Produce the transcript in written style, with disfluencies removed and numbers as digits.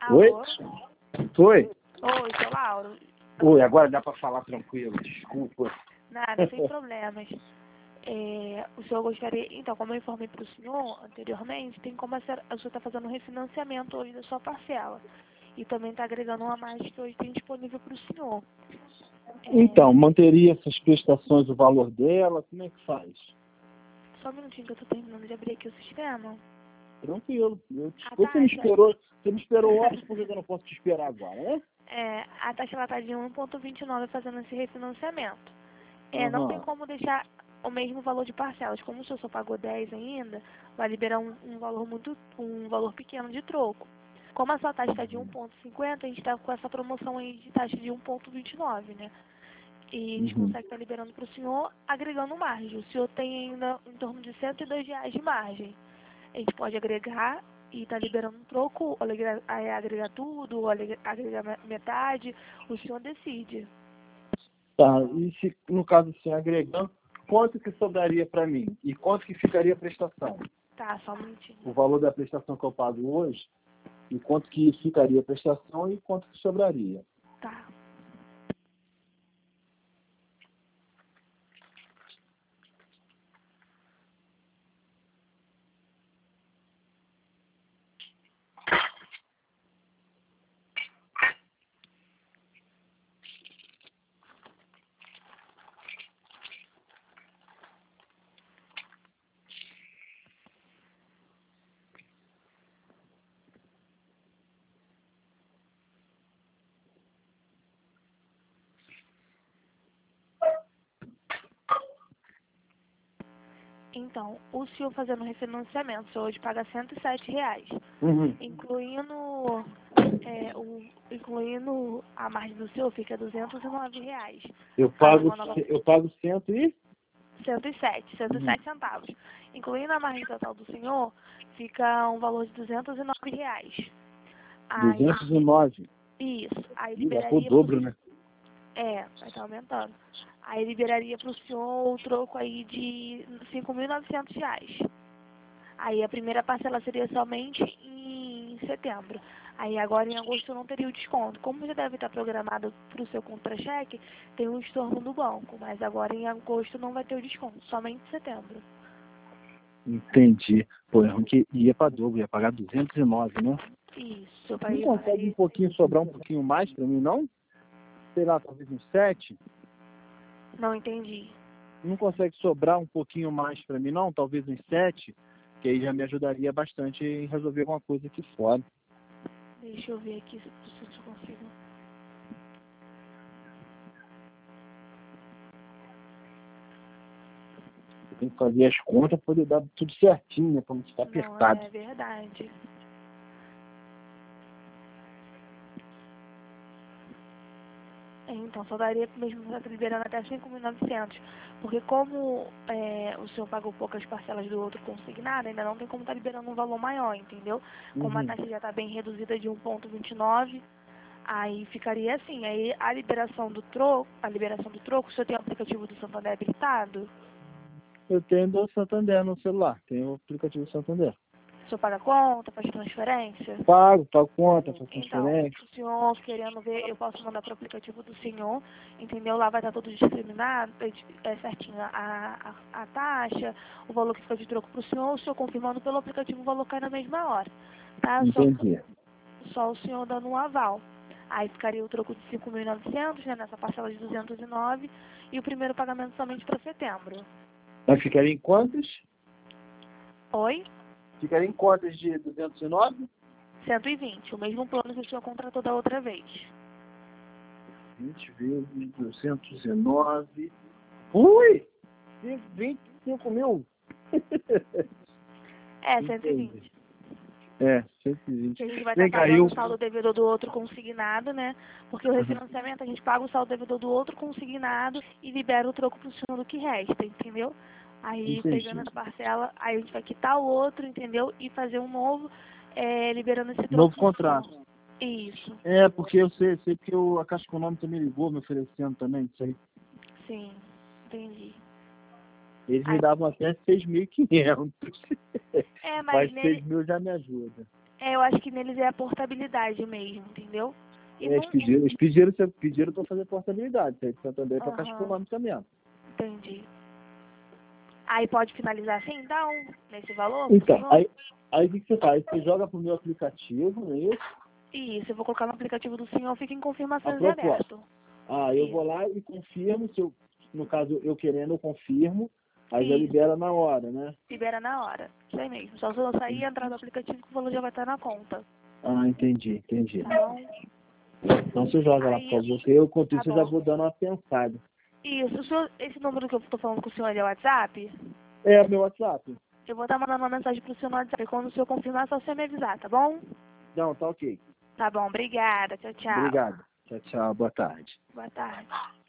Oi? Alô? Foi? Oi, sou Lauro. Oi, agora dá pra falar tranquilo, desculpa. Nada, sem problemas. O senhor gostaria... Então, como eu informei para o senhor anteriormente, tem como o senhor está fazendo um refinanciamento hoje da sua parcela. E também está agregando uma mais que hoje tem disponível para o senhor. Então, manteria essas prestações, o valor dela, como é que faz? Só um minutinho que eu estou terminando de abrir aqui o sistema. Tranquilo. A Você me taxa... esperou horas, por que eu não posso te esperar agora, né? A taxa ela está de 1,29 fazendo esse refinanciamento. Não tem Aham. como deixar o mesmo valor de parcelas. Como o senhor só pagou 10 ainda, vai liberar um valor pequeno de troco. Como a sua taxa está de 1,50, a gente está com essa promoção aí de taxa de 1,29, né? E a gente consegue estar liberando para o senhor, agregando margem. O senhor tem ainda em torno de R$ 102 de margem. A gente pode agregar e tá liberando um troco, ou agregar tudo, ou agregar metade, o senhor decide. Tá, e se, no caso assim, agregando, quanto que sobraria para mim? E quanto que ficaria a prestação? Tá, só um minutinho. O valor da prestação que eu pago hoje, e quanto que ficaria a prestação e quanto que sobraria? Tá. Então, o senhor fazendo refinanciamento, o senhor hoje paga R$ 107, incluindo a margem do senhor, fica R$ 209. Eu pago 107 centavos. Incluindo a margem total do senhor, fica um valor de R$ 209. Aí, 209. isso. Aí Vai pro liberaria dobro, né? vai estar aumentando. Aí liberaria para o senhor o troco aí de R$ 5.900. Aí a primeira parcela seria somente em setembro. Aí agora em agosto não teria o desconto. Como já deve estar programado para o seu contra-cheque, tem o estorno do banco. Mas agora em agosto não vai ter o desconto, somente em setembro. Entendi. Pô, é ruim que ia para dobro, ia pagar 209, né? Isso. Não consegue um pouquinho, sobrar um pouquinho mais para mim, não? Sei lá, talvez uns 7? Não entendi. Não consegue sobrar um pouquinho mais para mim, não? Talvez uns 7? Que aí já me ajudaria bastante em resolver alguma coisa aqui fora. Deixa eu ver aqui se eu consigo. Eu tenho que fazer as contas para poder dar tudo certinho, né? Para não ficar apertado. Não, é verdade. Então, só daria mesmo liberando até 5.900. Porque como o senhor pagou poucas parcelas do outro consignado, ainda não tem como estar liberando um valor maior, entendeu? Como a taxa já está bem reduzida de 1,29, aí ficaria assim. Aí a liberação do troco, o senhor tem o aplicativo do Santander habilitado? Eu tenho do Santander no celular, tenho o aplicativo do Santander. O senhor paga conta, faz transferência? Pago conta, faço Então, transferência. o senhor querendo ver, eu posso mandar para o aplicativo do senhor, entendeu? Lá vai estar tudo discriminado, certinho a taxa, o valor que fica de troco para o senhor confirmando pelo aplicativo o valor cai na mesma hora, tá? Entendi. Só o senhor dando um aval. Aí ficaria o troco de 5.900, né, nessa parcela de 209, e o primeiro pagamento somente para setembro. Mas ficaria em quantas? Oi? Ficaria em quantas de 209? 120, o mesmo plano que o senhor contratou da outra vez. 20 vezes 209. Ui! 25 mil. 120. É, 120. Que a gente vai Vem estar cá, pagando o saldo devedor do outro consignado, né? Porque o refinanciamento a gente paga o saldo devedor do outro consignado e libera o troco pro senhor do que resta, entendeu? Aí Entendi. pegando essa parcela, aí a gente vai quitar o outro, entendeu? E fazer um novo, liberando esse troco Novo pro contrato. senhor. Isso. É, porque eu sei que a Caixa Econômica me ligou me oferecendo também isso aí. Sim, entendi. Eles me davam até 6.500. Mas Mas nele, 6 mil já me ajuda. Eu acho que neles é a portabilidade mesmo, entendeu? E Eles pediram para fazer portabilidade, isso aí de Santander é para Caixa Econômica mesmo. Entendi. Aí pode finalizar assim, então, nesse valor? Então, senhor? aí o que você faz? Você joga pro meu aplicativo, não é isso? Isso, eu vou colocar no aplicativo do senhor, fica em confirmações A de proposta. aberto. Eu Isso. vou lá e confirmo, se eu, no caso eu querendo, eu confirmo, aí já Isso. libera na hora, né? Libera na hora. Isso aí mesmo. Só se eu sair e entrar no aplicativo que o valor já vai estar na conta. Entendi. Tá bom? Então você joga lá, Aí, por favor, que eu, enquanto tá isso, eu já bom. vou dando uma pensada. Isso, esse número que eu tô falando com o senhor é WhatsApp? É, meu WhatsApp. Eu vou estar mandando uma mensagem pro senhor no WhatsApp. Quando o senhor confirmar, só você me avisar, tá bom? Não, tá ok. Tá bom, obrigada. Tchau, tchau. Obrigado. Tchau, tchau. Boa tarde. Boa tarde.